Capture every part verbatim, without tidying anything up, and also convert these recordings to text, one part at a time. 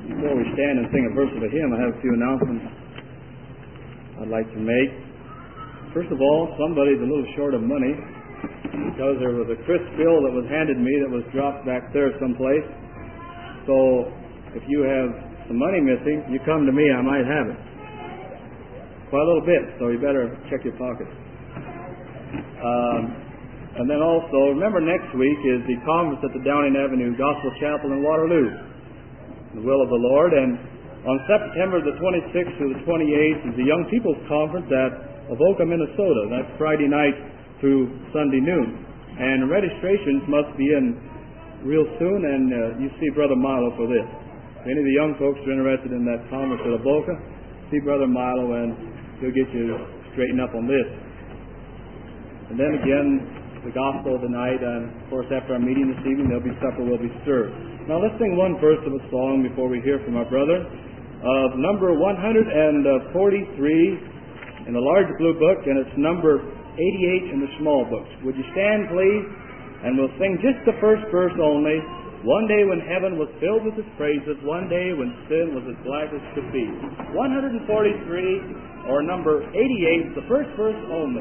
Before we stand and sing a verse of a hymn, I have a few announcements I'd like to make. First of all, somebody's a little short of money because there was a crisp bill that was handed me that was dropped back there someplace. So if you have some money missing, you come to me, I might have it. Quite a little bit, so you better check your pockets. Um, and then also, remember next week is the conference at the Downing Avenue Gospel Chapel in Waterloo. The will of the Lord. And on September the twenty-sixth to the twenty-eighth is the Young People's Conference at Avoca, Minnesota. That's Friday night through Sunday noon. And registrations must be in real soon, and uh, you see Brother Milo for this. If any of the young folks are interested in that conference at Avoca, see Brother Milo and he'll get you straightened up on this. And then again, the gospel of the night, and of course after our meeting this evening, there'll be supper will be served. Now let's sing one verse of a song before we hear from our brother. Of number one hundred forty-three in the large blue book, and it's number eighty-eight in the small books. Would you stand, please? And we'll sing just the first verse only. One day when heaven was filled with His praises, one day when sin was as black as could be. one hundred forty-three, or number eighty-eight, the first verse only.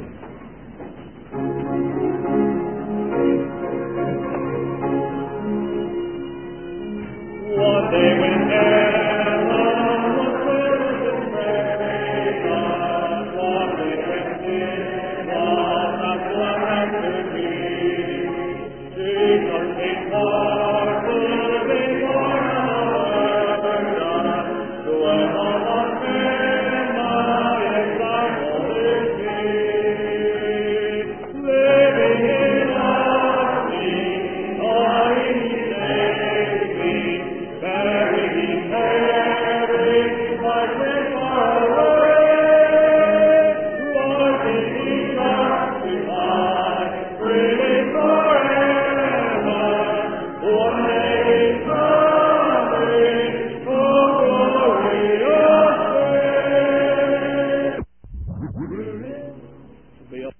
One day when heaven was filled with His praises, one day when sin was as black as could be, Jesus came forth to be born of a virgin, to dwell among men by example His feet, living in harmony, dying He saved me, bearing He carried my sin far away, rising He justified, freely forever. One day coming, oh glorious day. Be up.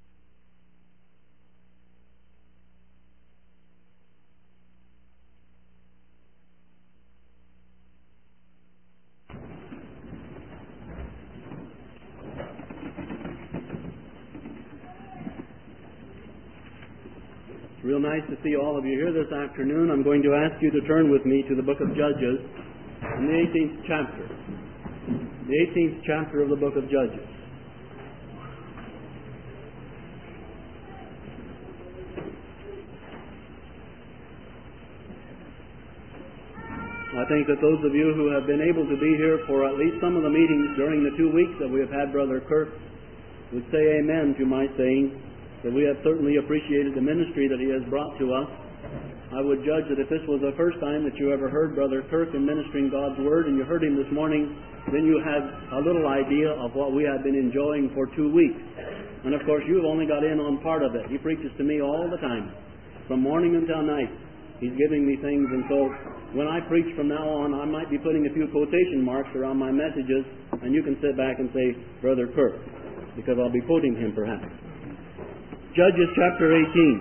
It's real nice to see all of you here this afternoon. I'm going to ask you to turn with me to the book of Judges in the eighteenth chapter. The eighteenth chapter of the book of Judges. I think that those of you who have been able to be here for at least some of the meetings during the two weeks that we have had Brother Kirk would say amen to my saying that we have certainly appreciated the ministry that he has brought to us. I would judge that if this was the first time that you ever heard Brother Kirk in ministering God's Word and you heard him this morning, then you had a little idea of what we have been enjoying for two weeks. And of course you've only got in on part of it. He preaches to me all the time, from morning until night. He's giving me things, and so when I preach from now on, I might be putting a few quotation marks around my messages, and you can sit back and say, Brother Kirk, because I'll be quoting him perhaps. Judges chapter eighteen.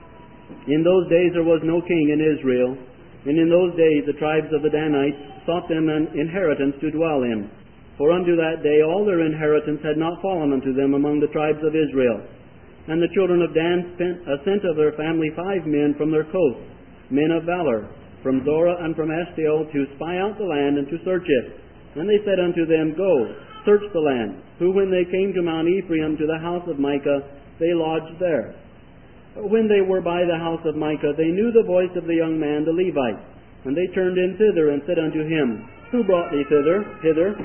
In those days there was no king in Israel, and in those days the tribes of the Danites sought them an inheritance to dwell in. For unto that day all their inheritance had not fallen unto them among the tribes of Israel. And the children of Dan spent, uh, sent of their family five men from their coast, men of valor, from Zorah and from Eshtaol, to spy out the land and to search it. And they said unto them, Go, search the land. Who when they came to Mount Ephraim to the house of Micah, they lodged there. But when they were by the house of Micah, they knew the voice of the young man, the Levite. And they turned in thither and said unto him, Who brought thee thither? Hither?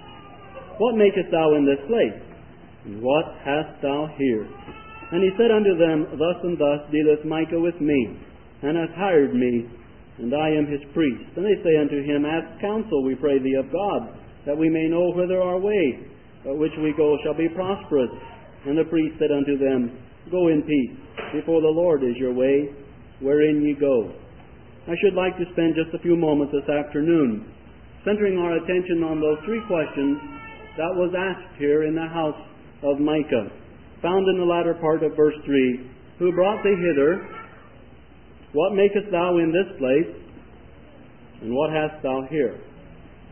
What makest thou in this place? And what hast thou here? And he said unto them, Thus and thus dealeth Micah with me, and hath hired me, and I am his priest. And they say unto him, Ask counsel, we pray thee, of God, that we may know whither our way, by which we go, shall be prosperous. And the priest said unto them, Go in peace, before the Lord is your way, wherein ye go. I should like to spend just a few moments this afternoon centering our attention on those three questions that was asked here in the house of Micah, found in the latter part of verse three. Who brought thee hither? What makest thou in this place? And what hast thou here?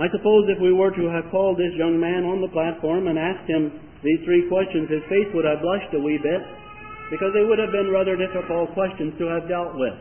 I suppose if we were to have called this young man on the platform and asked him these three questions, his face would have blushed a wee bit, because they would have been rather difficult questions to have dealt with.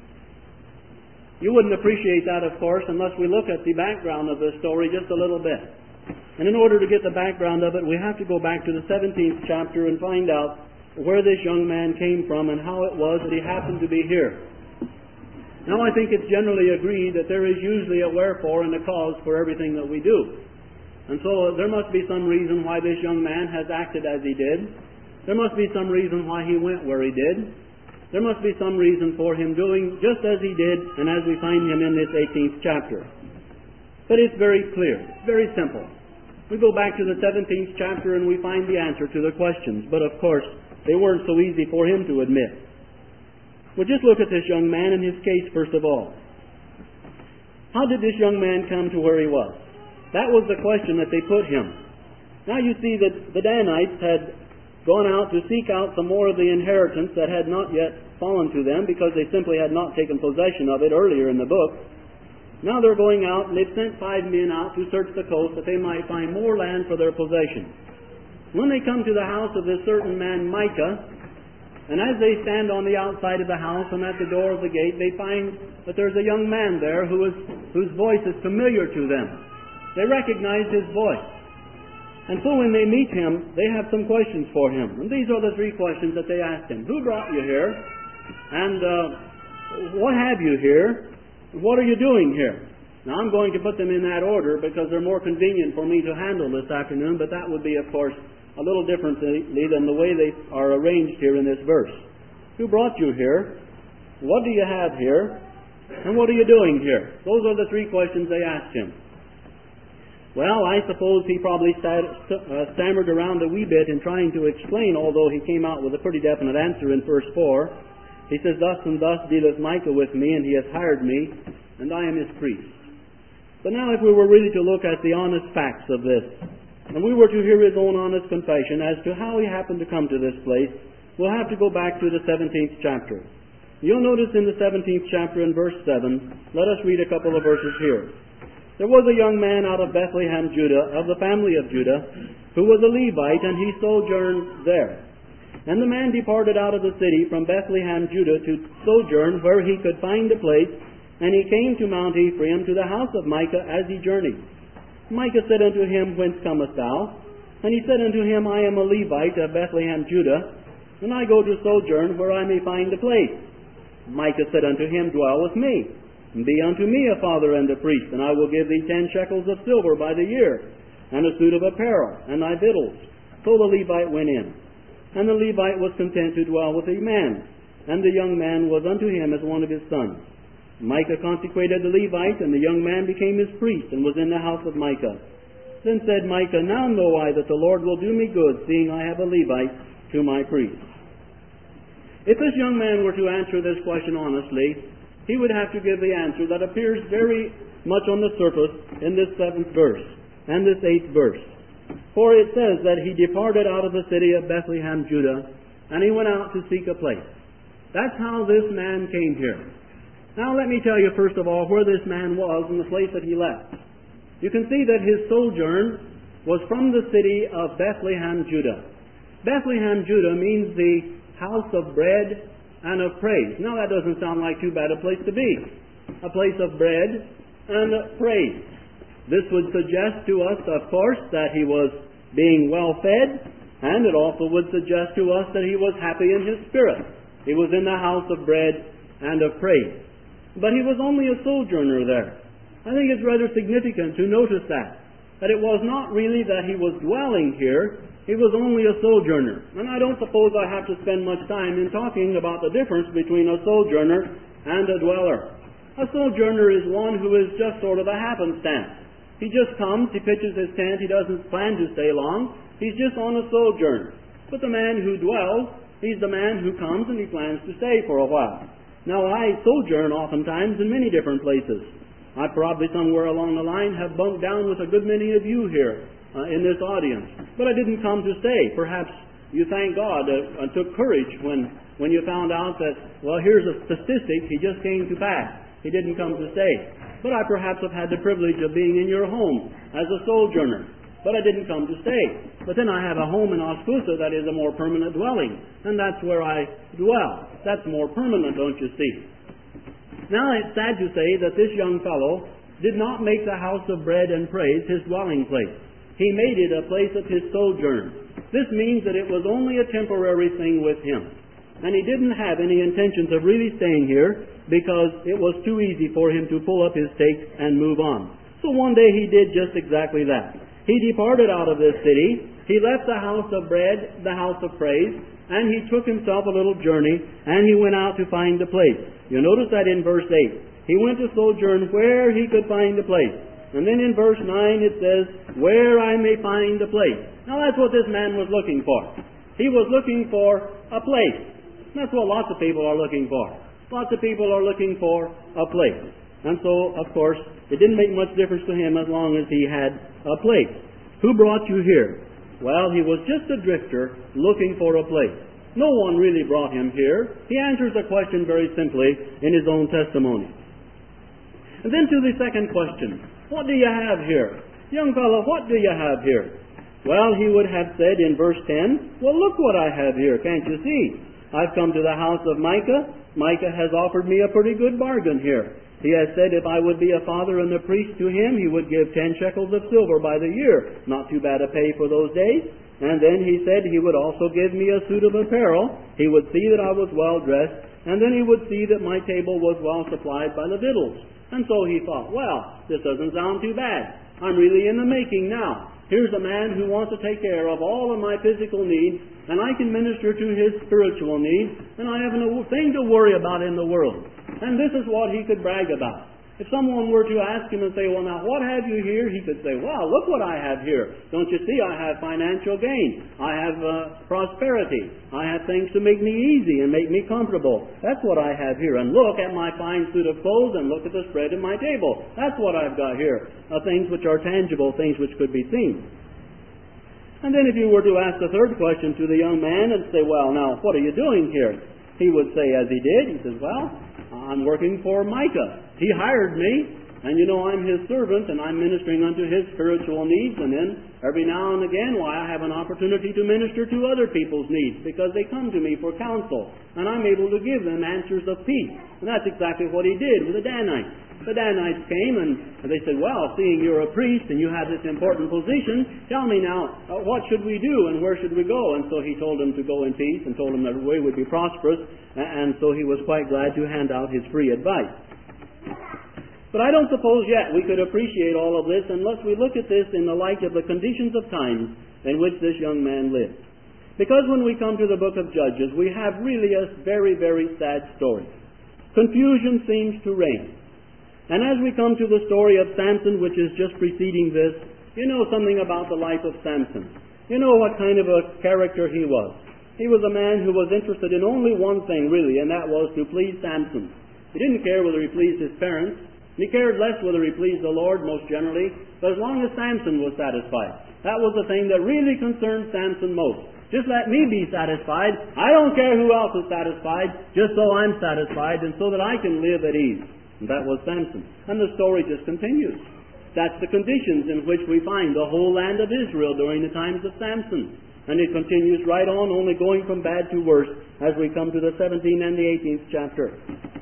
You wouldn't appreciate that, of course, unless we look at the background of this story just a little bit. And in order to get the background of it, we have to go back to the seventeenth chapter and find out where this young man came from and how it was that he happened to be here. Now, I think it's generally agreed that there is usually a wherefore and a cause for everything that we do. And so there must be some reason why this young man has acted as he did. There must be some reason why he went where he did. There must be some reason for him doing just as he did and as we find him in this eighteenth chapter. But it's very clear. It's very simple. We go back to the seventeenth chapter and we find the answer to the questions. But of course, they weren't so easy for him to admit. We'll just look at this young man and his case first of all. How did this young man come to where he was? That was the question that they put him. Now you see that the Danites had gone out to seek out some more of the inheritance that had not yet fallen to them because they simply had not taken possession of it earlier in the book. Now they're going out and they've sent five men out to search the coast that they might find more land for their possession. When they come to the house of this certain man Micah, and as they stand on the outside of the house and at the door of the gate, they find that there's a young man there who is, whose voice is familiar to them. They recognize his voice. And so when they meet him, they have some questions for him. And these are the three questions that they asked him. Who brought you here? And uh, what have you here? What are you doing here? Now I'm going to put them in that order because they're more convenient for me to handle this afternoon, but that would be, of course, a little differently than the way they are arranged here in this verse. Who brought you here? What do you have here? And what are you doing here? Those are the three questions they asked him. Well, I suppose he probably stat, uh, stammered around a wee bit in trying to explain, although he came out with a pretty definite answer in verse four. He says, "Thus and thus dealeth Micah with me, and he hath hired me, and I am his priest." But now if we were really to look at the honest facts of this, and we were to hear his own honest confession as to how he happened to come to this place, we'll have to go back to the seventeenth chapter. You'll notice in the seventeenth chapter in verse seven, let us read a couple of verses here. There was a young man out of Bethlehem, Judah, of the family of Judah, who was a Levite, and he sojourned there. And the man departed out of the city from Bethlehem, Judah, to sojourn where he could find a place, and he came to Mount Ephraim, to the house of Micah, as he journeyed. Micah said unto him, Whence comest thou? And he said unto him, I am a Levite of Bethlehem, Judah, and I go to sojourn where I may find a place. Micah said unto him, Dwell with me, and be unto me a father and a priest, and I will give thee ten shekels of silver by the year, and a suit of apparel, and thy victuals. So the Levite went in. And the Levite was content to dwell with a man, and the young man was unto him as one of his sons. Micah consecrated the Levite, and the young man became his priest, and was in the house of Micah. Then said Micah, Now know I that the Lord will do me good, seeing I have a Levite to my priest. If this young man were to answer this question honestly, he would have to give the answer that appears very much on the surface in this seventh verse and this eighth verse. For it says that he departed out of the city of Bethlehem, Judah, and he went out to seek a place. That's how this man came here. Now let me tell you first of all where this man was and the place that he left. You can see that his sojourn was from the city of Bethlehem, Judah. Bethlehem, Judah means the house of bread and of praise. Now that doesn't sound like too bad a place to be. A place of bread and praise. This would suggest to us, of course, that he was being well fed, and it also would suggest to us that he was happy in his spirit. He was in the house of bread and of praise. But he was only a sojourner there. I think it's rather significant to notice that, that it was not really that he was dwelling here, he was only a sojourner. And I don't suppose I have to spend much time in talking about the difference between a sojourner and a dweller. A sojourner is one who is just sort of a happenstance. He just comes, he pitches his tent, he doesn't plan to stay long, he's just on a sojourn. But the man who dwells, he's the man who comes and he plans to stay for a while. Now I sojourn oftentimes in many different places. I probably somewhere along the line have bunked down with a good many of you here uh, in this audience. But I didn't come to stay. Perhaps you thank God uh, and took courage when, when you found out that, well, here's a statistic, he just came to pass. He didn't come to stay. but I perhaps have had the privilege of being in your home as a sojourner. But I didn't come to stay. But then I have a home in Oscusa that is a more permanent dwelling, and that's where I dwell. That's more permanent, don't you see? Now it's sad to say that this young fellow did not make the house of bread and praise his dwelling place. He made it a place of his sojourn. This means that it was only a temporary thing with him. And he didn't have any intentions of really staying here because it was too easy for him to pull up his stakes and move on. So one day he did just exactly that. He departed out of this city. He left the house of bread, the house of praise, and he took himself a little journey, and he went out to find a place. You notice that in verse eight. He went to sojourn where he could find a place. And then in verse nine it says, where I may find a place. Now that's what this man was looking for. He was looking for a place. That's what lots of people are looking for. Lots of people are looking for a place. And so, of course, it didn't make much difference to him as long as he had a place. Who brought you here? Well, he was just a drifter looking for a place. No one really brought him here. He answers the question very simply in his own testimony. And then to the second question, what do you have here? Young fellow, what do you have here? Well, he would have said in verse ten, well, look what I have here, can't you see? I've come to the house of Micah. Micah has offered me a pretty good bargain here. He has said if I would be a father and a priest to him, he would give ten shekels of silver by the year. Not too bad a pay for those days. And then he said he would also give me a suit of apparel. He would see that I was well dressed. And then he would see that my table was well supplied by the victuals. And so he thought, well, this doesn't sound too bad. I'm really in the making now. Here's a man who wants to take care of all of my physical needs, and I can minister to his spiritual needs, and I have no thing to worry about in the world. And this is what he could brag about. If someone were to ask him and say, well, now, what have you here? He could say, well, look what I have here. Don't you see? I have financial gain. I have uh, prosperity. I have things to make me easy and make me comfortable. That's what I have here. And look at my fine suit of clothes and look at the spread in my table. That's what I've got here. Uh, things which are tangible, things which could be seen. And then if you were to ask the third question to the young man and say, well, now, what are you doing here? He would say, as he did, he says, well, I'm working for Micah. He hired me, and you know I'm his servant, and I'm ministering unto his spiritual needs, and then every now and again, why, I have an opportunity to minister to other people's needs, because they come to me for counsel, and I'm able to give them answers of peace. And that's exactly what he did with the Danites. The Danites came, and they said, well, seeing you're a priest, and you have this important position, tell me now, uh, what should we do, and where should we go? And so he told them to go in peace, and told them that the way would be prosperous, and so he was quite glad to hand out his free advice. But I don't suppose yet we could appreciate all of this unless we look at this in the light of the conditions of times in which this young man lived. Because when we come to the book of Judges, we have really a very, very sad story. Confusion seems to reign. And as we come to the story of Samson, which is just preceding this, you know something about the life of Samson. You know what kind of a character he was. He was a man who was interested in only one thing, really, and that was to please Samson. He didn't care whether he pleased his parents. He cared less whether he pleased the Lord, most generally, but as long as Samson was satisfied. That was the thing that really concerned Samson most. Just let me be satisfied. I don't care who else is satisfied, just so I'm satisfied and so that I can live at ease. And that was Samson. And the story just continues. That's the conditions in which we find the whole land of Israel during the times of Samson. And it continues right on, only going from bad to worse as we come to the seventeenth and the eighteenth chapter.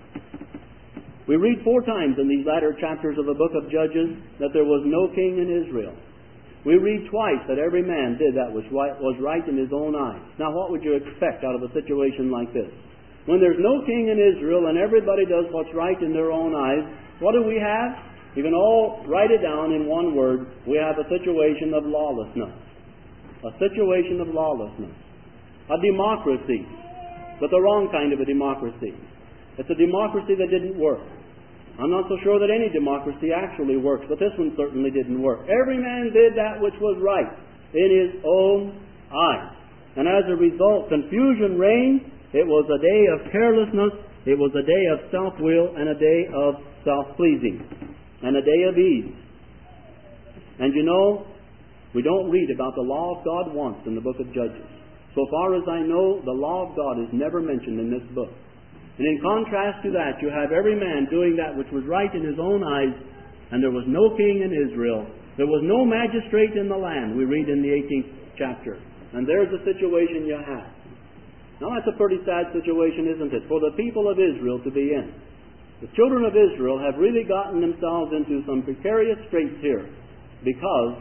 We read four times in these latter chapters of the book of Judges that there was no king in Israel. We read twice that every man did that which was right in his own eyes. Now, what would you expect out of a situation like this? When there's no king in Israel and everybody does what's right in their own eyes, what do we have? You can all write it down in one word. We have a situation of lawlessness. A situation of lawlessness. A democracy, but the wrong kind of a democracy. It's a democracy that didn't work. I'm not so sure that any democracy actually works, but this one certainly didn't work. Every man did that which was right in his own eyes. And as a result, confusion reigned. It was a day of carelessness. It was a day of self-will and a day of self-pleasing. And a day of ease. And you know, we don't read about the law of God once in the book of Judges. So far as I know, the law of God is never mentioned in this book. And in contrast to that, you have every man doing that which was right in his own eyes, and there was no king in Israel. There was no magistrate in the land, we read in the eighteenth chapter. And there's the situation you have. Now that's a pretty sad situation, isn't it, for the people of Israel to be in. The children of Israel have really gotten themselves into some precarious straits here because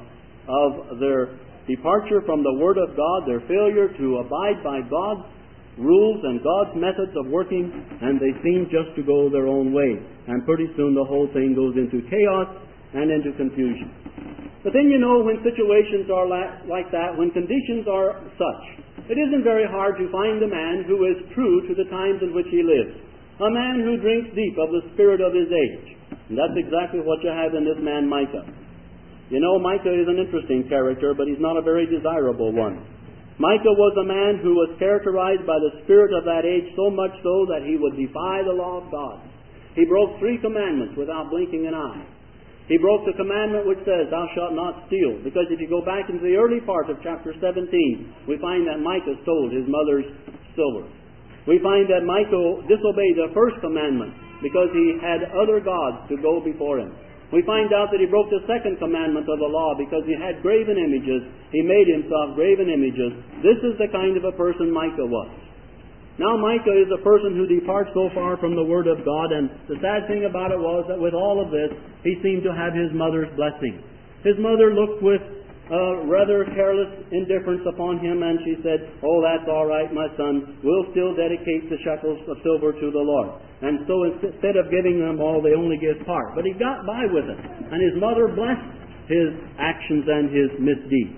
of their departure from the Word of God, their failure to abide by God's rules and God's methods of working, and they seem just to go their own way. And pretty soon the whole thing goes into chaos and into confusion. But then, you know, when situations are like that, when conditions are such, it isn't very hard to find a man who is true to the times in which he lives. A man who drinks deep of the spirit of his age. And that's exactly what you have in this man Micah. You know, Micah is an interesting character, but he's not a very desirable one. Micah was a man who was characterized by the spirit of that age so much so that he would defy the law of God. He broke three commandments without blinking an eye. He broke the commandment which says, thou shalt not steal. Because if you go back into the early part of chapter seventeen, we find that Micah stole his mother's silver. We find that Micah disobeyed the first commandment because he had other gods to go before him. We find out that he broke the second commandment of the law because he had graven images. He made himself graven images. This is the kind of a person Micah was. Now Micah is a person who departs so far from the Word of God, and the sad thing about it was that with all of this, he seemed to have his mother's blessing. His mother looked with uh, rather careless indifference upon him, and she said, oh, that's all right, my son. We'll still dedicate the shekels of silver to the Lord. And so instead of giving them all, they only give part. But he got by with it, and his mother blessed his actions and his misdeeds.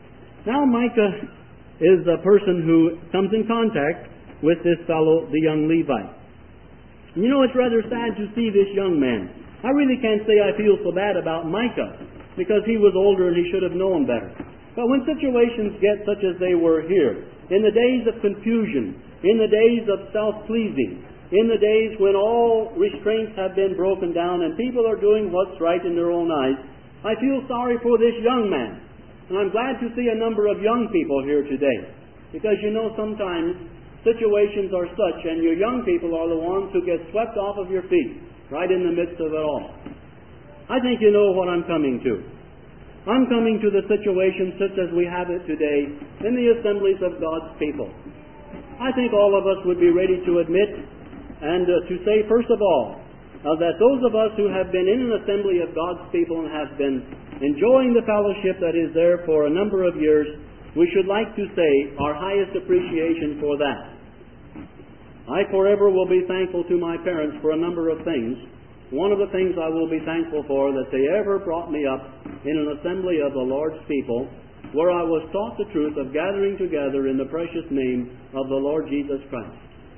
Now Micah is a person who comes in contact with this fellow, the young Levite. You know, it's rather sad to see this young man. I really can't say I feel so bad about Micah, because he was older and he should have known better. But when situations get such as they were here, in the days of confusion, in the days of self-pleasing, in the days when all restraints have been broken down and people are doing what's right in their own eyes, I feel sorry for this young man. And I'm glad to see a number of young people here today, because you know sometimes situations are such, and your young people are the ones who get swept off of your feet right in the midst of it all. I think you know what I'm coming to. I'm coming to the situation such as we have it today in the assemblies of God's people. I think all of us would be ready to admit and uh, to say, first of all, uh, that those of us who have been in an assembly of God's people and have been enjoying the fellowship that is there for a number of years, we should like to say our highest appreciation for that. I forever will be thankful to my parents for a number of things. One of the things I will be thankful for, that they ever brought me up in an assembly of the Lord's people, where I was taught the truth of gathering together in the precious name of the Lord Jesus Christ.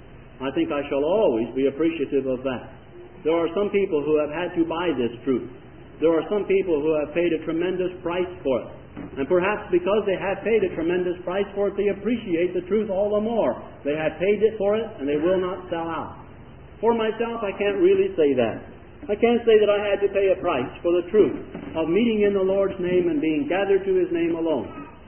I think I shall always be appreciative of that. There are some people who have had to buy this truth. There are some people who have paid a tremendous price for it. And perhaps because they have paid a tremendous price for it, they appreciate the truth all the more. They have paid it for it, and they will not sell out. For myself, I can't really say that. I can't say that I had to pay a price for the truth of meeting in the Lord's name and being gathered to His name alone.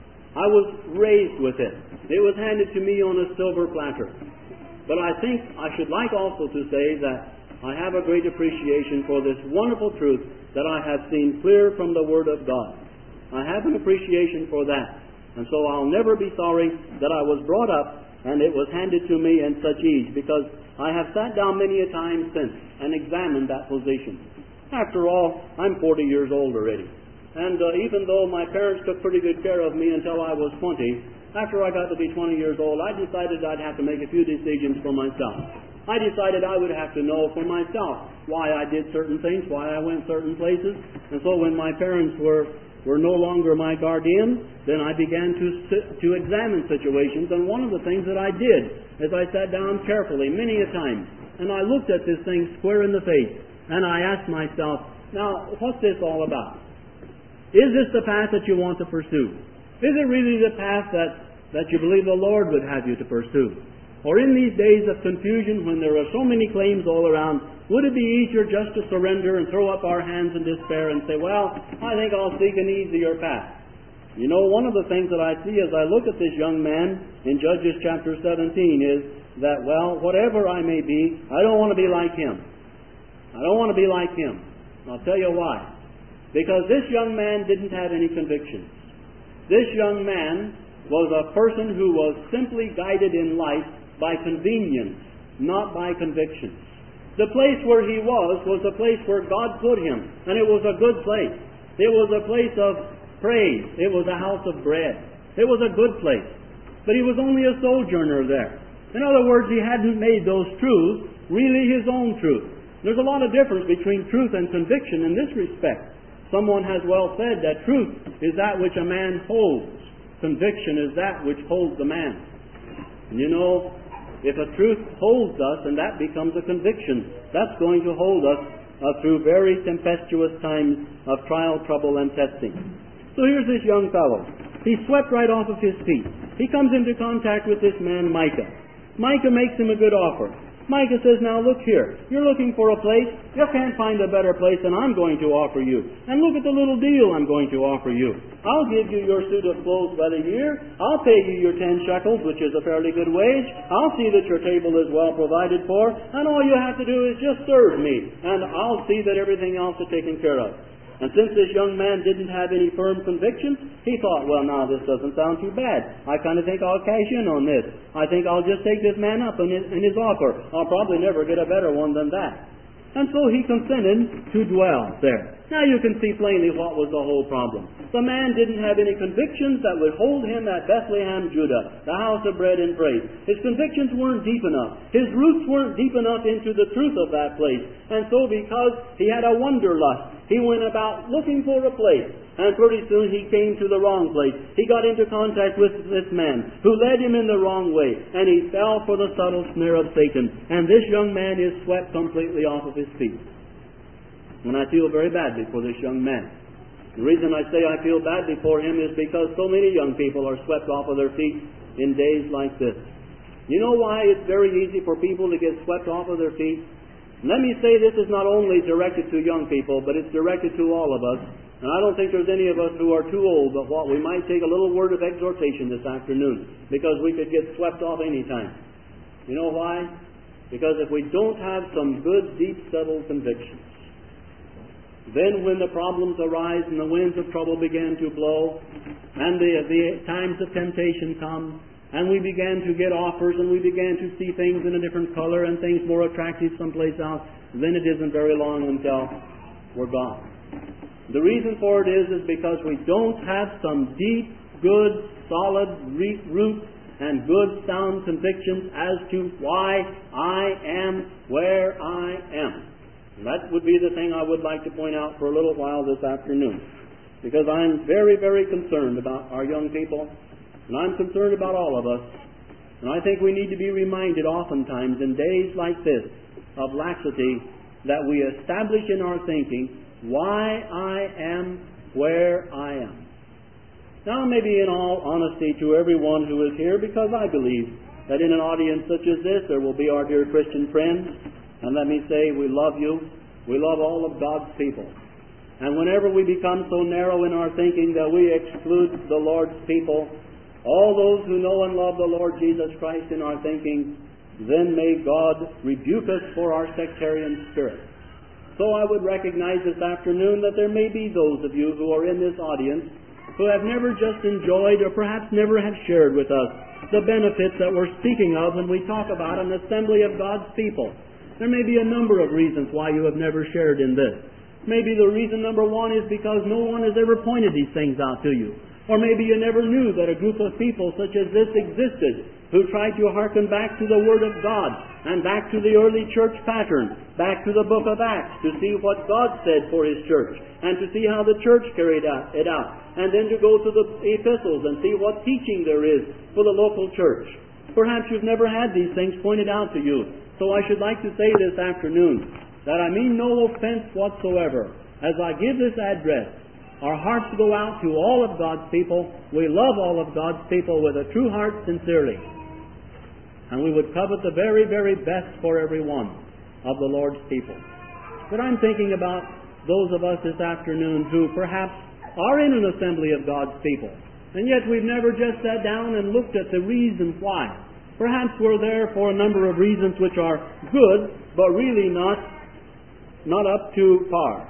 I was raised with it. It was handed to me on a silver platter. But I think I should like also to say that I have a great appreciation for this wonderful truth that I have seen clear from the Word of God. I have an appreciation for that. And so I'll never be sorry that I was brought up and it was handed to me in such ease, because I have sat down many a time since and examined that position. After all, I'm forty years old already. And uh, even though my parents took pretty good care of me until I was twenty, after I got to be twenty years old, I decided I'd have to make a few decisions for myself. I decided I would have to know for myself why I did certain things, why I went certain places. And so when my parents were were no longer my guardian, then I began to to examine situations. And one of the things that I did is I sat down carefully many a time, and I looked at this thing square in the face, and I asked myself, now, what's this all about? Is this the path that you want to pursue? Is it really the path that, that you believe the Lord would have you to pursue? Or in these days of confusion, when there are so many claims all around, would it be easier just to surrender and throw up our hands in despair and say, well, I think I'll seek an easier path? You know, one of the things that I see as I look at this young man in Judges chapter seventeen is that, well, whatever I may be, I don't want to be like him. I don't want to be like him. I'll tell you why. Because this young man didn't have any convictions. This young man was a person who was simply guided in life by convenience, not by convictions. The place where he was was the place where God put him, and it was a good place. It was a place of praise. It was a house of bread. It was a good place. But he was only a sojourner there. In other words, he hadn't made those truths really his own truth. There's a lot of difference between truth and conviction in this respect. Someone has well said that truth is that which a man holds. Conviction is that which holds the man. And you know, if a truth holds us and that becomes a conviction, that's going to hold us uh, through very tempestuous times of trial, trouble, and testing. So here's this young fellow. He's swept right off of his feet. He comes into contact with this man, Micah. Micah makes him a good offer. Micah says, now look here, you're looking for a place, you can't find a better place than I'm going to offer you. And look at the little deal I'm going to offer you. I'll give you your suit of clothes by the year, I'll pay you your ten shekels, which is a fairly good wage, I'll see that your table is well provided for, and all you have to do is just serve me, and I'll see that everything else is taken care of. And since this young man didn't have any firm convictions, he thought, well, now this doesn't sound too bad. I kind of think I'll cash in on this. I think I'll just take this man up in his, in his offer. I'll probably never get a better one than that. And so he consented to dwell there. Now you can see plainly what was the whole problem. The man didn't have any convictions that would hold him at Bethlehem, Judah, the house of bread and praise. His convictions weren't deep enough. His roots weren't deep enough into the truth of that place. And so because he had a wanderlust, he went about looking for a place. And pretty soon he came to the wrong place. He got into contact with this man who led him in the wrong way. And he fell for the subtle snare of Satan. And this young man is swept completely off of his feet. And I feel very badly for this young man. The reason I say I feel badly for him is because so many young people are swept off of their feet in days like this. You know why it's very easy for people to get swept off of their feet? And let me say this is not only directed to young people, but it's directed to all of us. And I don't think there's any of us who are too old, but what we might take a little word of exhortation this afternoon, because we could get swept off any time. You know why? Because if we don't have some good, deep, settled convictions, then when the problems arise and the winds of trouble begin to blow, and the, the times of temptation come, and we began to get offers, and we began to see things in a different color and things more attractive someplace else, then it isn't very long until we're gone. The reason for it is, is because we don't have some deep, good, solid root and good, sound convictions as to why I am where I am. And that would be the thing I would like to point out for a little while this afternoon. Because I'm very, very concerned about our young people, and I'm concerned about all of us. And I think we need to be reminded oftentimes in days like this of laxity that we establish in our thinking why I am where I am. Now, maybe in all honesty to everyone who is here, because I believe that in an audience such as this there will be our dear Christian friends. And let me say, we love you. We love all of God's people. And whenever we become so narrow in our thinking that we exclude the Lord's people, all those who know and love the Lord Jesus Christ in our thinking, then may God rebuke us for our sectarian spirit. So I would recognize this afternoon that there may be those of you who are in this audience who have never just enjoyed or perhaps never have shared with us the benefits that we're speaking of when we talk about an assembly of God's people. There may be a number of reasons why you have never shared in this. Maybe the reason number one is because no one has ever pointed these things out to you. Or maybe you never knew that a group of people such as this existed who tried to hearken back to the Word of God and back to the early church pattern, back to the book of Acts to see what God said for His church and to see how the church carried it out, and then to go to the epistles and see what teaching there is for the local church. Perhaps you've never had these things pointed out to you. So I should like to say this afternoon that I mean no offense whatsoever. As I give this address, our hearts go out to all of God's people. We love all of God's people with a true heart sincerely. And we would covet the very, very best for every one of the Lord's people. But I'm thinking about those of us this afternoon who perhaps are in an assembly of God's people. And yet we've never just sat down and looked at the reasons why. Perhaps we're there for a number of reasons which are good, but really not, not up to par.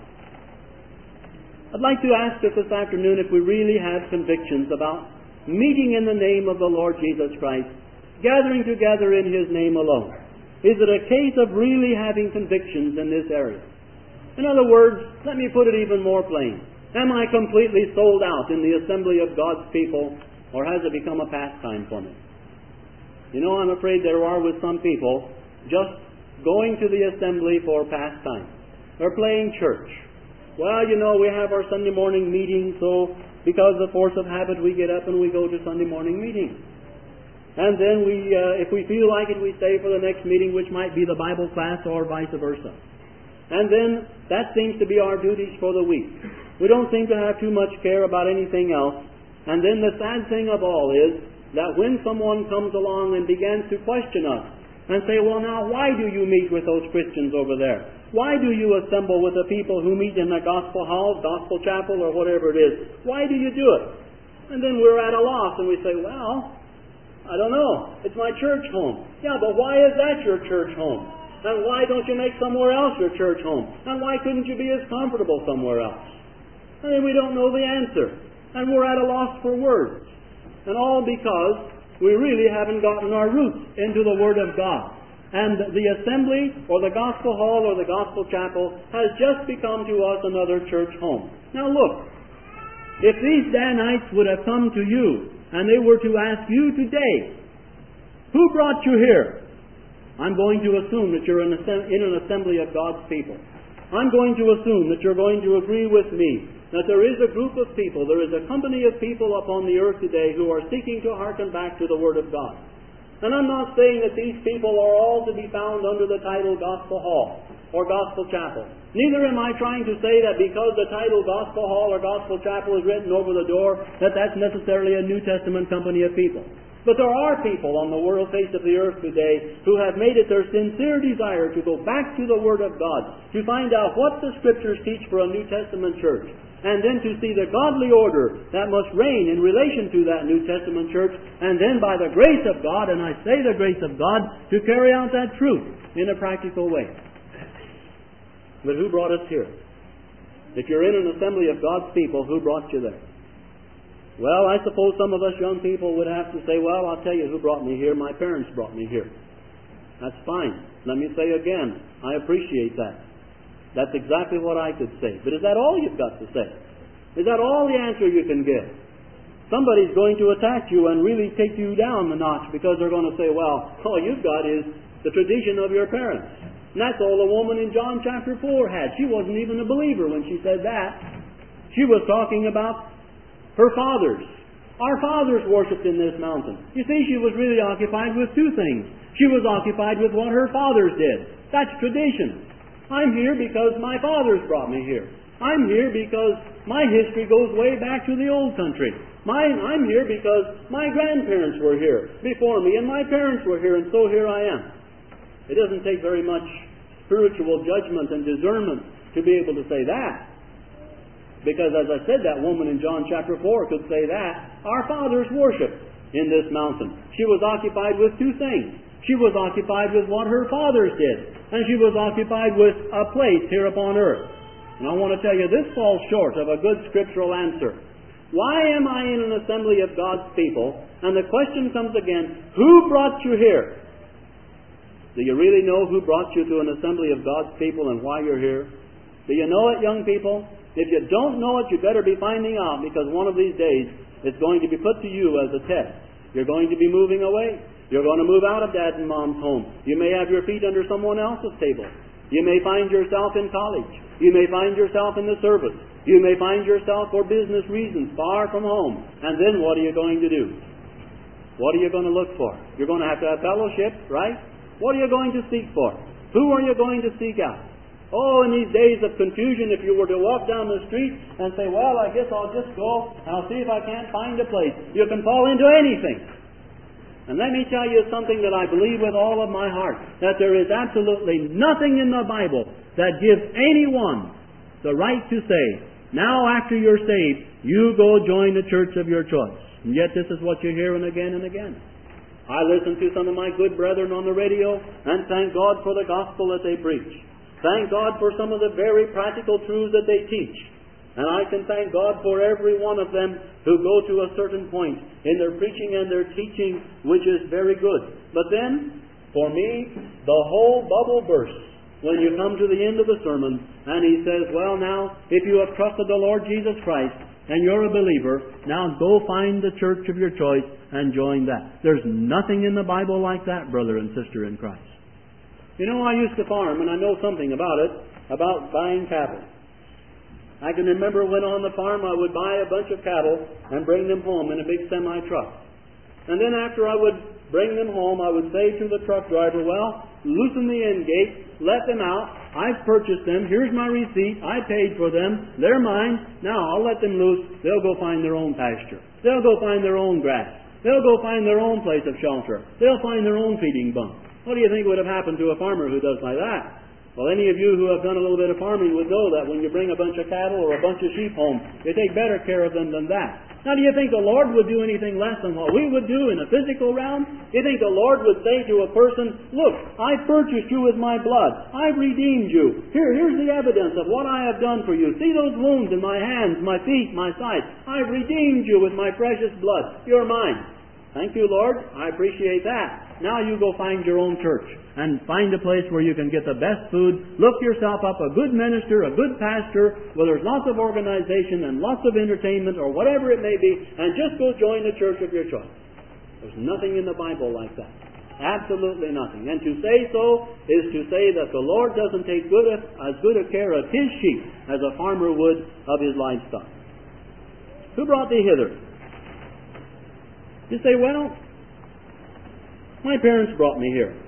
I'd like to ask us this afternoon if we really have convictions about meeting in the name of the Lord Jesus Christ, gathering together in His name alone. Is it a case of really having convictions in this area? In other words, let me put it even more plain. Am I completely sold out in the assembly of God's people, or has it become a pastime for me? You know, I'm afraid there are with some people just going to the assembly for pastime. They're playing church. Well, you know, we have our Sunday morning meeting, so because of force of habit we get up and we go to Sunday morning meeting. And then we, uh, if we feel like it, we stay for the next meeting, which might be the Bible class or vice versa. And then that seems to be our duties for the week. We don't seem to have too much care about anything else. And then the sad thing of all is that when someone comes along and begins to question us and say, well, now, why do you meet with those Christians over there? Why do you assemble with the people who meet in the gospel hall, gospel chapel, or whatever it is? Why do you do it? And then we're at a loss and we say, well, I don't know. It's my church home. Yeah, but why is that your church home? And why don't you make somewhere else your church home? And why couldn't you be as comfortable somewhere else? I mean, we don't know the answer. And we're at a loss for words. And all because we really haven't gotten our roots into the Word of God. And the assembly, or the gospel hall, or the gospel chapel has just become to us another church home. Now look, if these Danites would have come to you, and they were to ask you today, who brought you here? I'm going to assume that you're in an assembly of God's people. I'm going to assume that you're going to agree with me that there is a group of people, there is a company of people upon the earth today who are seeking to hearken back to the Word of God. And I'm not saying that these people are all to be found under the title Gospel Hall or Gospel Chapel. Neither am I trying to say that because the title Gospel Hall or Gospel Chapel is written over the door, that that's necessarily a New Testament company of people. But there are people on the world face of the earth today who have made it their sincere desire to go back to the Word of God, to find out what the Scriptures teach for a New Testament church, and then to see the godly order that must reign in relation to that New Testament church, and then by the grace of God, and I say the grace of God, to carry out that truth in a practical way. But who brought us here? If you're in an assembly of God's people, who brought you there? Well, I suppose some of us young people would have to say, well, I'll tell you who brought me here. My parents brought me here. That's fine. Let me say again, I appreciate that. That's exactly what I could say. But is that all you've got to say? Is that all the answer you can give? Somebody's going to attack you and really take you down the notch because they're going to say, well, all you've got is the tradition of your parents. And that's all the woman in John chapter four had. She wasn't even a believer when she said that. She was talking about her fathers. Our fathers worshipped in this mountain. You see, she was really occupied with two things. She was occupied with what her fathers did. That's tradition. I'm here because my fathers brought me here. I'm here because my history goes way back to the old country. My, I'm here because my grandparents were here before me and my parents were here, and so here I am. It doesn't take very much spiritual judgment and discernment to be able to say that. Because as I said, that woman in John chapter four could say that. Our fathers worshipped in this mountain. She was occupied with two things. She was occupied with what her fathers did. And she was occupied with a place here upon earth. And I want to tell you, this falls short of a good scriptural answer. Why am I in an assembly of God's people? And the question comes again, who brought you here? Do you really know who brought you to an assembly of God's people and why you're here? Do you know it, young people? If you don't know it, you better be finding out, because one of these days it's going to be put to you as a test. You're going to be moving away. You're going to move out of Dad and Mom's home. You may have your feet under someone else's table. You may find yourself in college. You may find yourself in the service. You may find yourself for business reasons far from home. And then what are you going to do? What are you going to look for? You're going to have to have fellowship, right? What are you going to seek for? Who are you going to seek out? Oh, in these days of confusion, if you were to walk down the street and say, well, I guess I'll just go and I'll see if I can't find a place, you can fall into anything. And let me tell you something that I believe with all of my heart, that there is absolutely nothing in the Bible that gives anyone the right to say, now after you're saved, you go join the church of your choice. And yet this is what you hear and again and again. I listen to some of my good brethren on the radio and thank God for the gospel that they preach. Thank God for some of the very practical truths that they teach. And I can thank God for every one of them who go to a certain point in their preaching and their teaching, which is very good. But then, for me, the whole bubble bursts when you come to the end of the sermon and he says, well now, if you have trusted the Lord Jesus Christ and you're a believer, now go find the church of your choice and join that. There's nothing in the Bible like that, brother and sister in Christ. You know, I used to farm and I know something about it, about buying cattle. I can remember when on the farm I would buy a bunch of cattle and bring them home in a big semi-truck. And then after I would bring them home, I would say to the truck driver, well, loosen the end gate, let them out, I've purchased them, here's my receipt, I paid for them, they're mine, now I'll let them loose, they'll go find their own pasture, they'll go find their own grass, they'll go find their own place of shelter, they'll find their own feeding bunk. What do you think would have happened to a farmer who does like that? Well, any of you who have done a little bit of farming would know that when you bring a bunch of cattle or a bunch of sheep home, you take better care of them than that. Now, do you think the Lord would do anything less than what we would do in a physical realm? Do you think the Lord would say to a person, look, I purchased you with my blood. I've redeemed you. Here, here's the evidence of what I have done for you. See those wounds in my hands, my feet, my sides. I've redeemed you with my precious blood. You're mine. Thank you, Lord. I appreciate that. Now you go find your own church and find a place where you can get the best food. Look yourself up a good minister, a good pastor, where there's lots of organization and lots of entertainment or whatever it may be, and just go join the church of your choice. There's nothing in the Bible like that. Absolutely nothing. And to say so is to say that the Lord doesn't take good as good a care of His sheep as a farmer would of his livestock. Who brought thee hither? You say, well, my parents brought me here.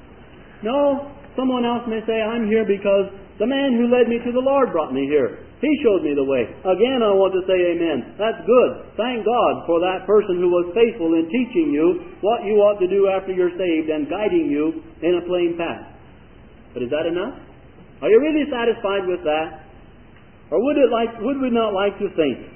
No, someone else may say, I'm here because the man who led me to the Lord brought me here. He showed me the way. Again, I want to say amen. That's good. Thank God for that person who was faithful in teaching you what you ought to do after you're saved and guiding you in a plain path. But is that enough? Are you really satisfied with that? Or would it like, would we not like to think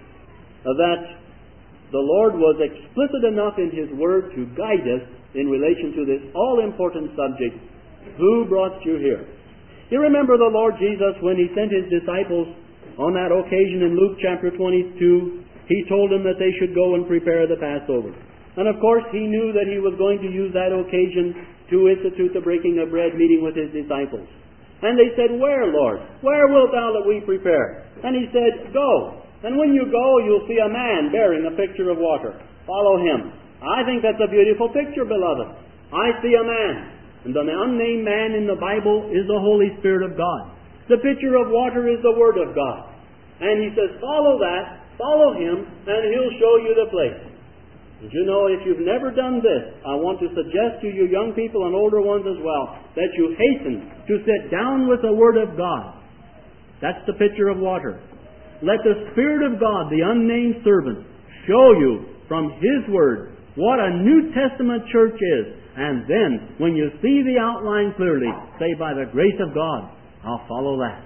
that the Lord was explicit enough in His Word to guide us in relation to this all-important subject, who brought you here? You remember the Lord Jesus when He sent His disciples on that occasion in Luke chapter twenty-two, He told them that they should go and prepare the Passover. And of course He knew that He was going to use that occasion to institute the breaking of bread meeting with His disciples. And they said, where, Lord? Where wilt Thou that we prepare? And He said, go. And when you go, you'll see a man bearing a pitcher of water. Follow him. I think that's a beautiful picture, beloved. I see a man. And the unnamed man in the Bible is the Holy Spirit of God. The pitcher of water is the Word of God. And He says, follow that, follow Him, and He'll show you the place. Did you know, if you've never done this, I want to suggest to you young people and older ones as well, that you hasten to sit down with the Word of God. That's the pitcher of water. Let the Spirit of God, the unnamed servant, show you from His Word what a New Testament church is. And then, when you see the outline clearly, say, by the grace of God, I'll follow that.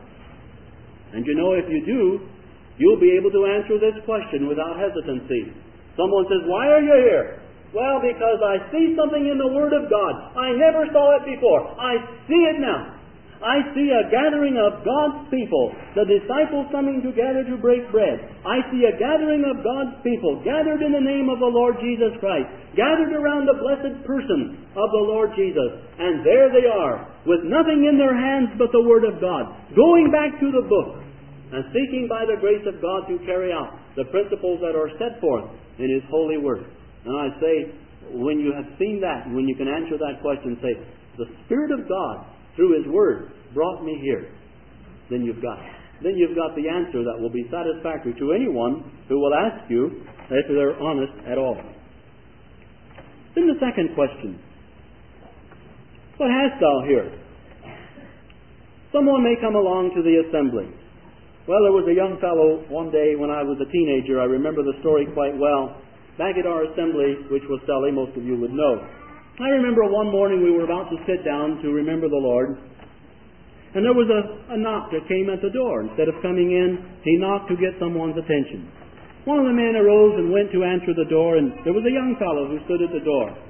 And you know, if you do, you'll be able to answer this question without hesitancy. Someone says, why are you here? Well, because I see something in the Word of God. I never saw it before. I see it now. I see a gathering of God's people, the disciples coming together to break bread. I see a gathering of God's people, gathered in the name of the Lord Jesus Christ, gathered around the blessed person of the Lord Jesus. And there they are, with nothing in their hands but the Word of God, going back to the book, and seeking by the grace of God to carry out the principles that are set forth in His holy Word. And I say, when you have seen that, when you can answer that question, say, the Spirit of God, through His Word, brought me here, then you've got it. Then you've got the answer that will be satisfactory to anyone who will ask you if they're honest at all. Then the second question, what hast thou here? Someone may come along to the assembly. Well, there was a young fellow one day when I was a teenager, I remember the story quite well, back at our assembly, which was Sully, most of you would know. I remember one morning we were about to sit down to remember the Lord, and there was a, a knock that came at the door. Instead of coming in, he knocked to get someone's attention. One of the men arose and went to answer the door, and there was a young fellow who stood at the door.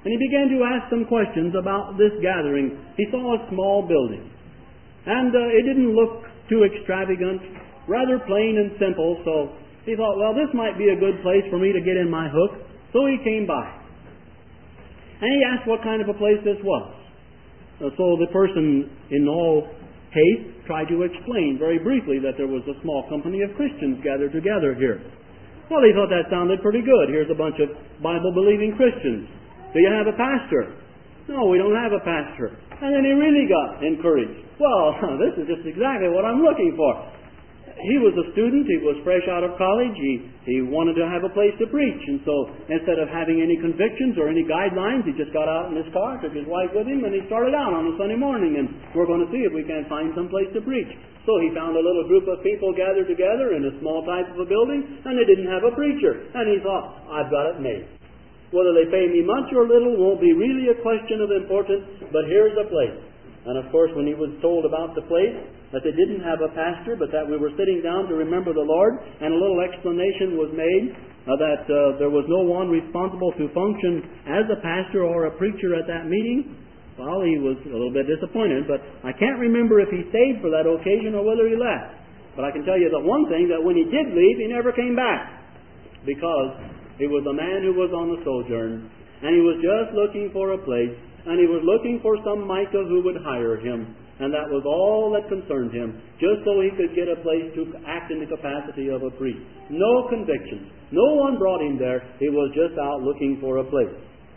And he began to ask some questions about this gathering. He saw a small building. And uh, it didn't look too extravagant, rather plain and simple, so he thought, well, this might be a good place for me to get in my hook. So he came by. And he asked what kind of a place this was. Uh, so the person, in all haste, tried to explain very briefly that there was a small company of Christians gathered together here. Well, he thought that sounded pretty good. Here's a bunch of Bible-believing Christians. Do you have a pastor? No, we don't have a pastor. And then he really got encouraged. Well, this is just exactly what I'm looking for. He was a student. He was fresh out of college. He, he wanted to have a place to preach. And so instead of having any convictions or any guidelines, he just got out in his car, took his wife with him, and he started out on a Sunday morning. And we're going to see if we can find some place to preach. So he found a little group of people gathered together in a small type of a building, and they didn't have a preacher. And he thought, I've got it made. Whether they pay me much or little won't be really a question of importance, but here's a place. And of course, when he was told about the place, that they didn't have a pastor, but that we were sitting down to remember the Lord, and a little explanation was made uh, that uh, there was no one responsible to function as a pastor or a preacher at that meeting, well, he was a little bit disappointed, but I can't remember if he stayed for that occasion or whether he left. But I can tell you the one thing, that when he did leave, he never came back, because he was a man who was on the sojourn, and he was just looking for a place, and he was looking for some Micah who would hire him, and that was all that concerned him, just so he could get a place to act in the capacity of a priest. No convictions. No one brought him there. He was just out looking for a place.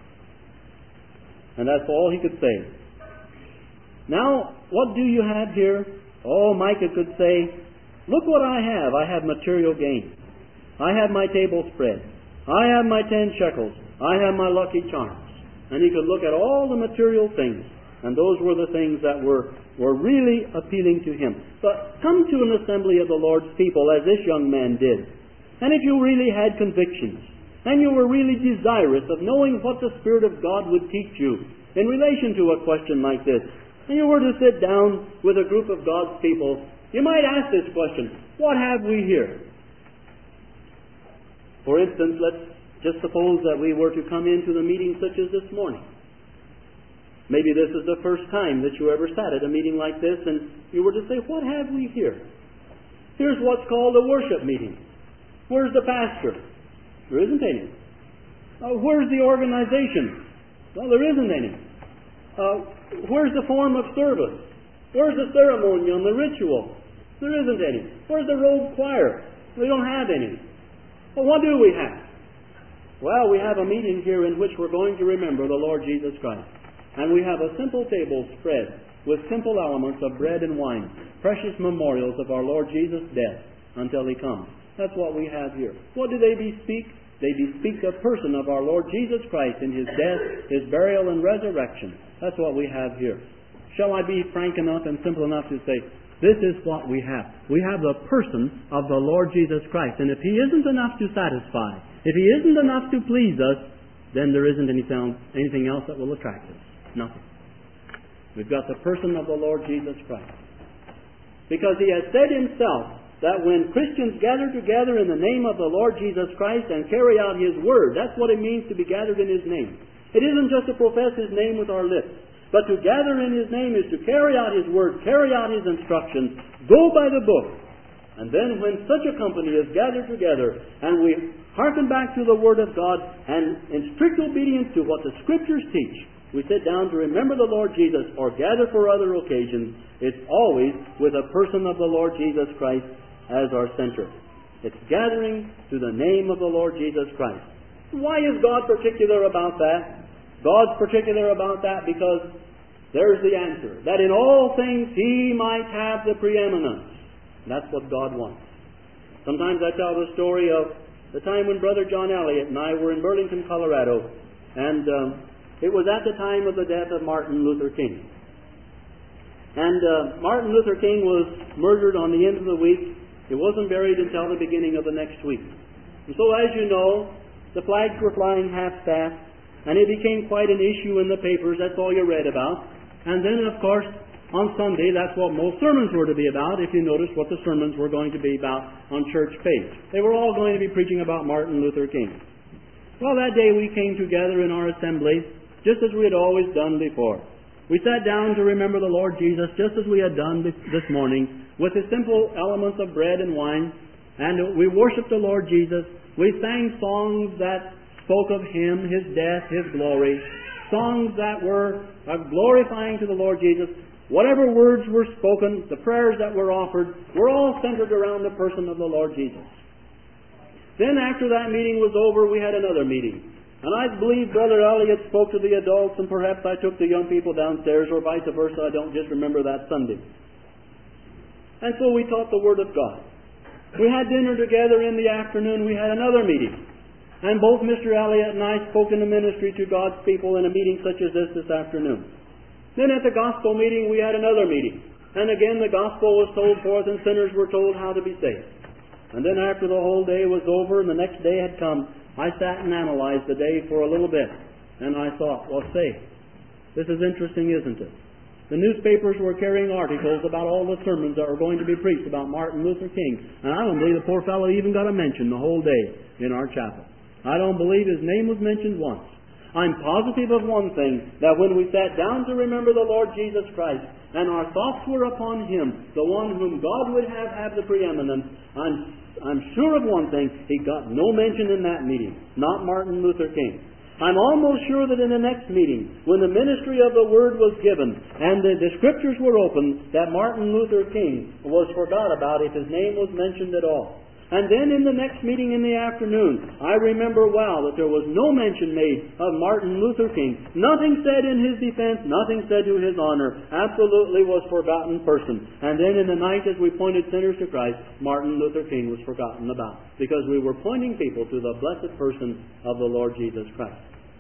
And that's all he could say. Now, what do you have here? Oh, Micah could say, look what I have. I have material gain. I have my table spread. I have my ten shekels. I have my lucky charms. And he could look at all the material things. And those were the things that were, were really appealing to him. But come to an assembly of the Lord's people, as this young man did. And if you really had convictions, and you were really desirous of knowing what the Spirit of God would teach you in relation to a question like this, and you were to sit down with a group of God's people, you might ask this question, what have we here? For instance, let's just suppose that we were to come into the meeting such as this morning. Maybe this is the first time that you ever sat at a meeting like this, and you were to say, what have we here? Here's what's called a worship meeting. Where's the pastor? There isn't any. Uh, where's the organization? Well, there isn't any. Uh, where's the form of service? Where's the ceremonial and the ritual? There isn't any. Where's the robe choir? We don't have any. Well, what do we have? Well, we have a meeting here in which we're going to remember the Lord Jesus Christ. And we have a simple table spread with simple elements of bread and wine, precious memorials of our Lord Jesus' death until He comes. That's what we have here. What do they bespeak? They bespeak the person of our Lord Jesus Christ in His death, His burial, and resurrection. That's what we have here. Shall I be frank enough and simple enough to say, this is what we have. We have the person of the Lord Jesus Christ. And if He isn't enough to satisfy, if He isn't enough to please us, then there isn't anything, anything else that will attract us. Nothing. We've got the person of the Lord Jesus Christ. Because He has said Himself that when Christians gather together in the name of the Lord Jesus Christ and carry out His Word, that's what it means to be gathered in His name. It isn't just to profess His name with our lips, but to gather in His name is to carry out His Word, carry out His instructions, go by the book. And then when such a company is gathered together and we hearken back to the Word of God and in strict obedience to what the Scriptures teach, we sit down to remember the Lord Jesus or gather for other occasions, it's always with a person of the Lord Jesus Christ as our center. It's gathering to the name of the Lord Jesus Christ. Why is God particular about that? God's particular about that because there's the answer. That in all things He might have the preeminence. That's what God wants. Sometimes I tell the story of the time when Brother John Elliott and I were in Burlington, Colorado, and um, it was at the time of the death of Martin Luther King. And uh, Martin Luther King was murdered on the end of the week. He wasn't buried until the beginning of the next week. And so, as you know, the flags were flying half-staff, and it became quite an issue in the papers. That's all you read about. And then, of course, on Sunday, that's what most sermons were to be about, if you notice what the sermons were going to be about on church faith. They were all going to be preaching about Martin Luther King. Well, that day we came together in our assembly, just as we had always done before. We sat down to remember the Lord Jesus just as we had done this morning, with the simple elements of bread and wine, and we worshiped the Lord Jesus. We sang songs that spoke of Him, His death, His glory, songs that were uh, glorifying to the Lord Jesus. Whatever words were spoken, the prayers that were offered, were all centered around the person of the Lord Jesus. Then after that meeting was over, we had another meeting. And I believe Brother Elliot spoke to the adults, and perhaps I took the young people downstairs, or vice versa. I don't just remember that Sunday. And so we taught the Word of God. We had dinner together in the afternoon. We had another meeting. And both Mister Elliot and I spoke in the ministry to God's people in a meeting such as this this afternoon. Then at the gospel meeting, we had another meeting. And again, the gospel was told forth, and sinners were told how to be saved. And then after the whole day was over and the next day had come, I sat and analyzed the day for a little bit. And I thought, well, say, this is interesting, isn't it? The newspapers were carrying articles about all the sermons that were going to be preached about Martin Luther King. And I don't believe the poor fellow even got a mention the whole day in our chapel. I don't believe his name was mentioned once. I'm positive of one thing, that when we sat down to remember the Lord Jesus Christ, and our thoughts were upon Him, the one whom God would have have the preeminence, I'm, I'm sure of one thing, He got no mention in that meeting, not Martin Luther King. I'm almost sure that in the next meeting, when the ministry of the Word was given, and the, the Scriptures were opened, that Martin Luther King was forgot about if his name was mentioned at all. And then in the next meeting in the afternoon, I remember well that there was no mention made of Martin Luther King. Nothing said in his defense, nothing said to his honor. Absolutely was forgotten person. And then in the night as we pointed sinners to Christ, Martin Luther King was forgotten about. Because we were pointing people to the blessed person of the Lord Jesus Christ.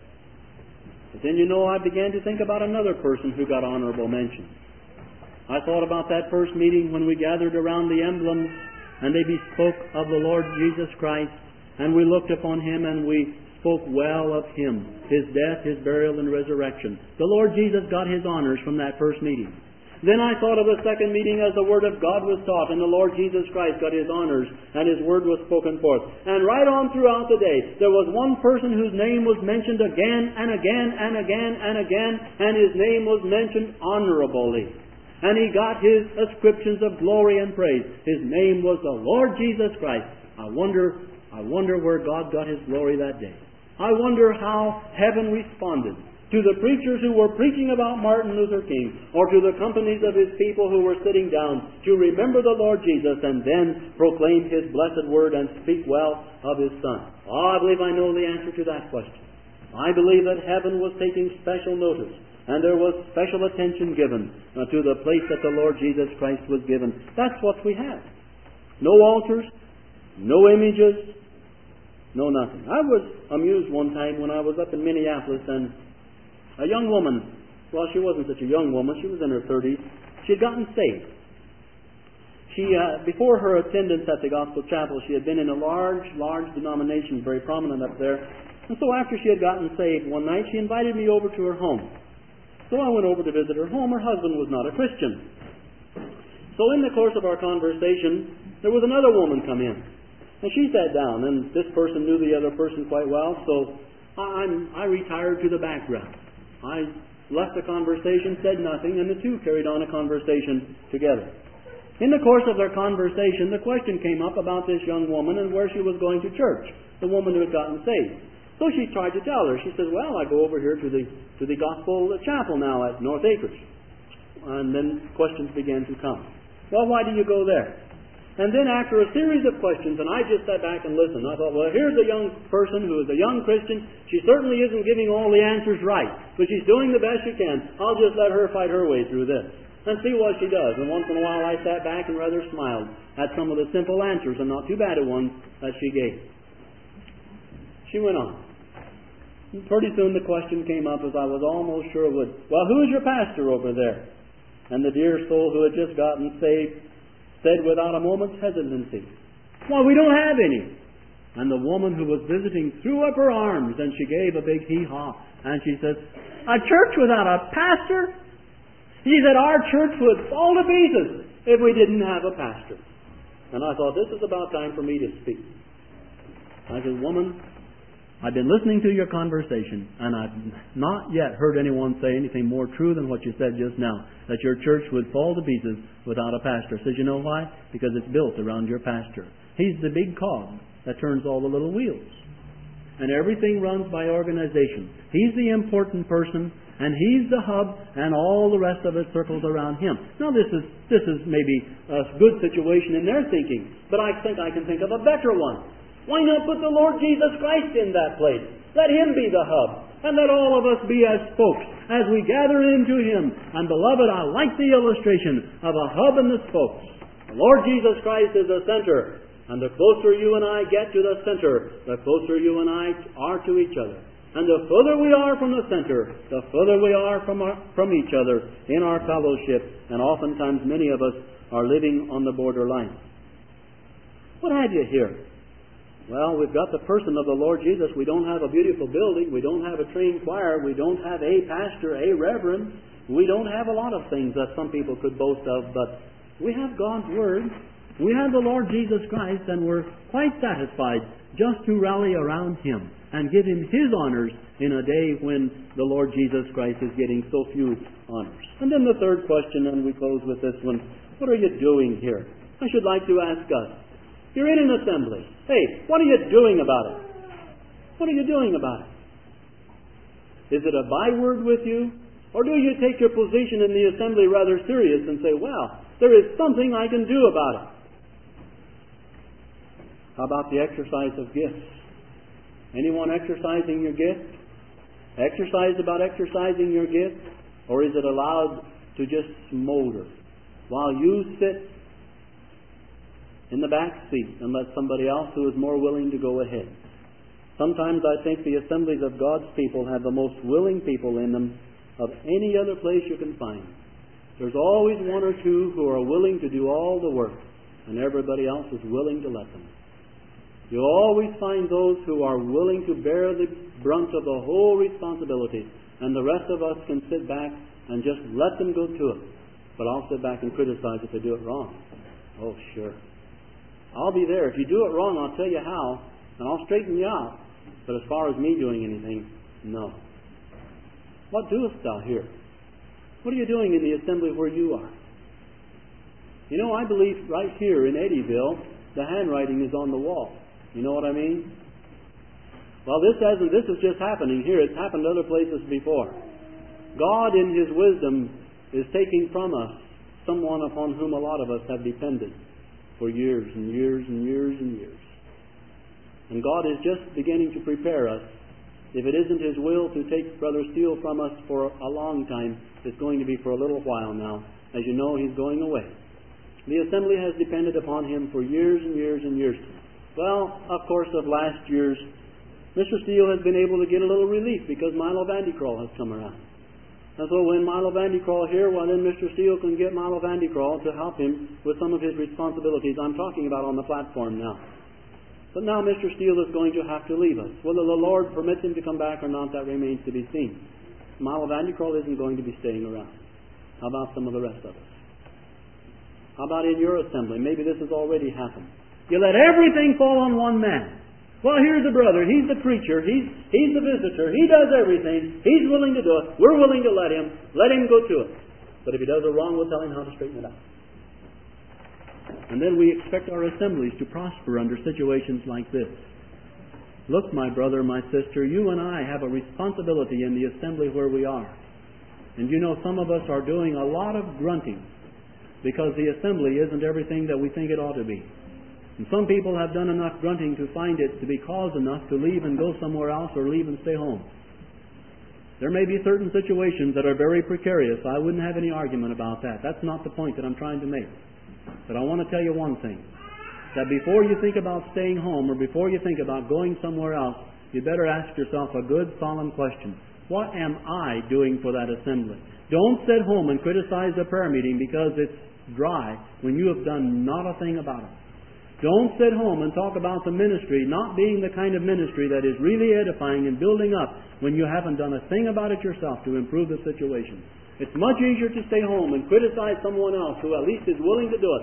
But then you know I began to think about another person who got honorable mention. I thought about that first meeting when we gathered around the emblems and they bespoke of the Lord Jesus Christ, and we looked upon Him and we spoke well of Him, His death, His burial, and resurrection. The Lord Jesus got His honors from that first meeting. Then I thought of the second meeting as the Word of God was taught, and the Lord Jesus Christ got His honors, and His Word was spoken forth. And right on throughout the day, there was one person whose name was mentioned again and again and again and again, and his name was mentioned honorably. And he got his ascriptions of glory and praise. His name was the Lord Jesus Christ. I wonder, I wonder where God got His glory that day. I wonder how heaven responded to the preachers who were preaching about Martin Luther King, or to the companies of His people who were sitting down to remember the Lord Jesus and then proclaim His blessed word and speak well of His Son. Oh, I believe I know the answer to that question. I believe that heaven was taking special notice, and there was special attention given uh, to the place that the Lord Jesus Christ was given. That's what we have. No altars, no images, no nothing. I was amused one time when I was up in Minneapolis, and a young woman, well, she wasn't such a young woman, she was in her thirties, she had gotten saved. She, uh, before her attendance at the Gospel Chapel, she had been in a large, large denomination, very prominent up there. And so after she had gotten saved one night, she invited me over to her home. So I went over to visit her home. Her husband was not a Christian. So in the course of our conversation, there was another woman come in. And she sat down, and this person knew the other person quite well, so I'm, I retired to the background. I left the conversation, said nothing, and the two carried on a conversation together. In the course of their conversation, the question came up about this young woman and where she was going to church, the woman who had gotten saved. So she tried to tell her. She says, well, I go over here to the to the Gospel Chapel now at North Acres. And then questions began to come. Well, why do you go there? And then after a series of questions, and I just sat back and listened, I thought, well, here's a young person who is a young Christian. She certainly isn't giving all the answers right, but she's doing the best she can. I'll just let her fight her way through this and see what she does. And once in a while I sat back and rather smiled at some of the simple answers, and not too bad a ones, that she gave. She went on. Pretty soon the question came up, as I was almost sure it would. Well, who is your pastor over there? And the dear soul who had just gotten saved said without a moment's hesitancy, well, we don't have any. And the woman who was visiting threw up her arms, and she gave a big hee-haw. And she said, a church without a pastor? She said, our church would fall to pieces if we didn't have a pastor. And I thought, this is about time for me to speak. I said, woman, I've been listening to your conversation, and I've not yet heard anyone say anything more true than what you said just now, that your church would fall to pieces without a pastor. Says, you know why? Because it's built around your pastor. He's the big cog that turns all the little wheels. And everything runs by organization. He's the important person, and he's the hub, and all the rest of it circles around him. Now this is this is maybe a good situation in their thinking, but I think I can think of a better one. Why not put the Lord Jesus Christ in that place? Let Him be the hub, and let all of us be as spokes as we gather into Him. And beloved, I like the illustration of a hub and the spokes. The Lord Jesus Christ is the center, and the closer you and I get to the center, the closer you and I are to each other. And the further we are from the center, the further we are from our, from each other in our fellowship, and oftentimes many of us are living on the borderline. What have you here? Well, we've got the person of the Lord Jesus. We don't have a beautiful building. We don't have a trained choir. We don't have a pastor, a reverend. We don't have a lot of things that some people could boast of, but we have God's Word. We have the Lord Jesus Christ, and we're quite satisfied just to rally around Him and give Him His honors in a day when the Lord Jesus Christ is getting so few honors. And then the third question, and we close with this one. What are you doing here? I should like to ask us. You're in an assembly. Hey, what are you doing about it? What are you doing about it? Is it a byword with you? Or do you take your position in the assembly rather serious and say, well, there is something I can do about it? How about the exercise of gifts? Anyone exercising your gift? Exercise about exercising your gift? Or is it allowed to just smolder while you sit in the back seat and let somebody else who is more willing to go ahead? Sometimes I think the assemblies of God's people have the most willing people in them of any other place you can find. There's always one or two who are willing to do all the work, and everybody else is willing to let them. You always find those who are willing to bear the brunt of the whole responsibility, and the rest of us can sit back and just let them go to it. But I'll sit back and criticize if they do it wrong. Oh, sure. I'll be there. If you do it wrong, I'll tell you how, and I'll straighten you out. But as far as me doing anything, no. What doest thou here? What are you doing in the assembly where you are? You know, I believe right here in Eddyville, the handwriting is on the wall. You know what I mean? Well, this hasn't. This is just happening here. It's happened other places before. God, in His wisdom, is taking from us someone upon whom a lot of us have depended for years and years and years and years. And God is just beginning to prepare us. If it isn't His will to take Brother Steele from us for a long time, it's going to be for a little while now. As you know, he's going away. The assembly has depended upon him for years and years and years. Well, of course, of last year's, Mister Steele has been able to get a little relief because Milo Vandecrawl has come around. And so when Milo Vandecrawl here, well then Mister Steele can get Milo Vandecrawl to help him with some of his responsibilities. I'm talking about on the platform now. But now Mister Steele is going to have to leave us. Whether the Lord permits him to come back or not, that remains to be seen. Milo Vandecrawl isn't going to be staying around. How about some of the rest of us? How about in your assembly? Maybe this has already happened. You let everything fall on one man. Well, here's the brother. He's the preacher. He's, he's the visitor. He does everything. He's willing to do it. We're willing to let him. Let him go to it. But if he does it wrong, we'll tell him how to straighten it out. And then we expect our assemblies to prosper under situations like this. Look, my brother, my sister, you and I have a responsibility in the assembly where we are. And you know, some of us are doing a lot of grunting because the assembly isn't everything that we think it ought to be. And some people have done enough grunting to find it to be cause enough to leave and go somewhere else or leave and stay home. There may be certain situations that are very precarious. I wouldn't have any argument about that. That's not the point that I'm trying to make. But I want to tell you one thing. That before you think about staying home or before you think about going somewhere else, you better ask yourself a good, solemn question. What am I doing for that assembly? Don't sit home and criticize the prayer meeting because it's dry when you have done not a thing about it. Don't sit home and talk about the ministry not being the kind of ministry that is really edifying and building up when you haven't done a thing about it yourself to improve the situation. It's much easier to stay home and criticize someone else who at least is willing to do it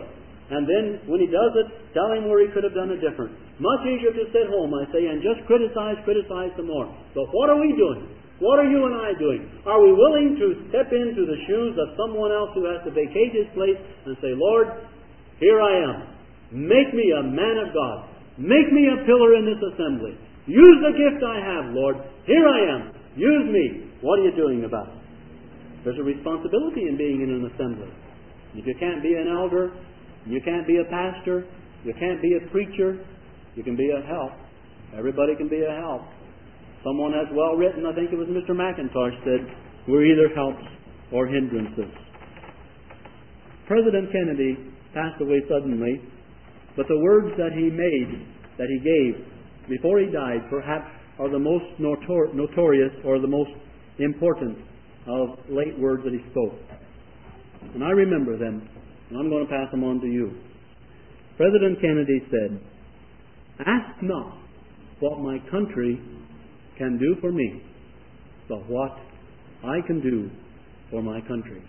And then, when he does it, tell him where he could have done it different. Much easier to sit home, I say, and just criticize, criticize some more. But what are we doing? What are you and I doing? Are we willing to step into the shoes of someone else who has to vacate his place and say, Lord, here I am. Make me a man of God. Make me a pillar in this assembly. Use the gift I have, Lord. Here I am. Use me. What are you doing about it? There's a responsibility in being in an assembly. If you can't be an elder, you can't be a pastor, you can't be a preacher, you can be a help. Everybody can be a help. Someone has well written, I think it was Mister McIntosh said, we're either helps or hindrances. President Kennedy passed away suddenly, but the words that he made, that he gave before he died, perhaps are the most notor- notorious or the most important of late words that he spoke. And I remember them, and I'm going to pass them on to you. President Kennedy said, ask not what my country can do for me, but what I can do for my country.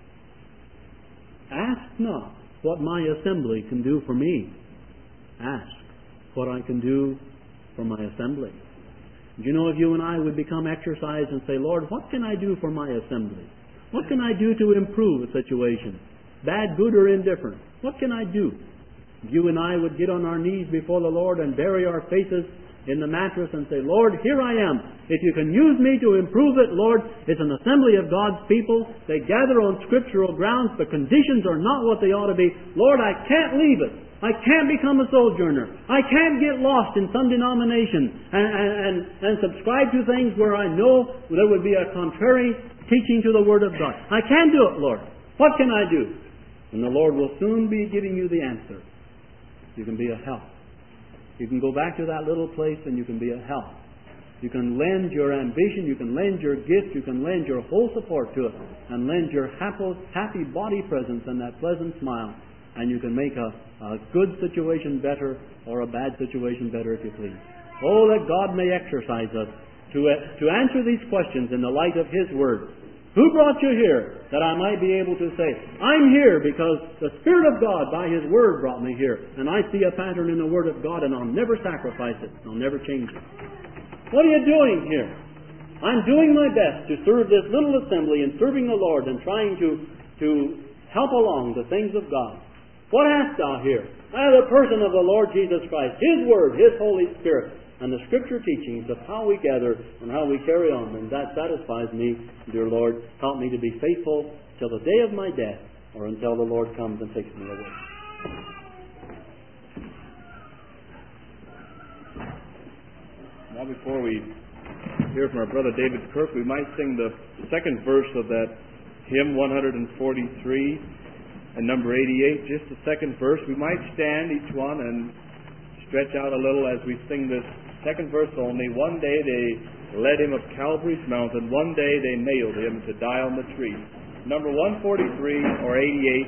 Ask not what my assembly can do for me. Ask what I can do for my assembly. Do you know, if you and I would become exercised and say, Lord, what can I do for my assembly? What can I do to improve a situation? Bad, good, or indifferent. What can I do? If you and I would get on our knees before the Lord and bury our faces in the mattress and say, Lord, here I am. If you can use me to improve it, Lord, it's an assembly of God's people. They gather on scriptural grounds. The conditions are not what they ought to be. Lord, I can't leave it. I can't become a sojourner. I can't get lost in some denomination and, and, and, and subscribe to things where I know there would be a contrary teaching to the Word of God. I can't do it, Lord. What can I do? And the Lord will soon be giving you the answer. You can be a help. You can go back to that little place and you can be a help. You can lend your ambition, you can lend your gift, you can lend your whole support to it, and lend your happy body presence and that pleasant smile, and you can make a, a good situation better or a bad situation better, if you please. Oh, that God may exercise us to, uh, to answer these questions in the light of His Word. Who brought you here? That I might be able to say, I'm here because the Spirit of God by His Word brought me here. And I see a pattern in the Word of God and I'll never sacrifice it. I'll never change it. What are you doing here? I'm doing my best to serve this little assembly and serving the Lord and trying to, to help along the things of God. What hast thou here? I have the person of the Lord Jesus Christ, His Word, His Holy Spirit, and the Scripture teachings of how we gather and how we carry on. And that satisfies me, dear Lord. Help me to be faithful till the day of my death or until the Lord comes and takes me away. Now, before we hear from our brother David Kirk, we might sing the second verse of that hymn one forty-three and number eighty-eight, just the second verse. We might stand each one and stretch out a little as we sing this second verse only. One day they led him up Calvary's mountain. One day they nailed him to die on the tree. Number one forty-three or eighty-eight.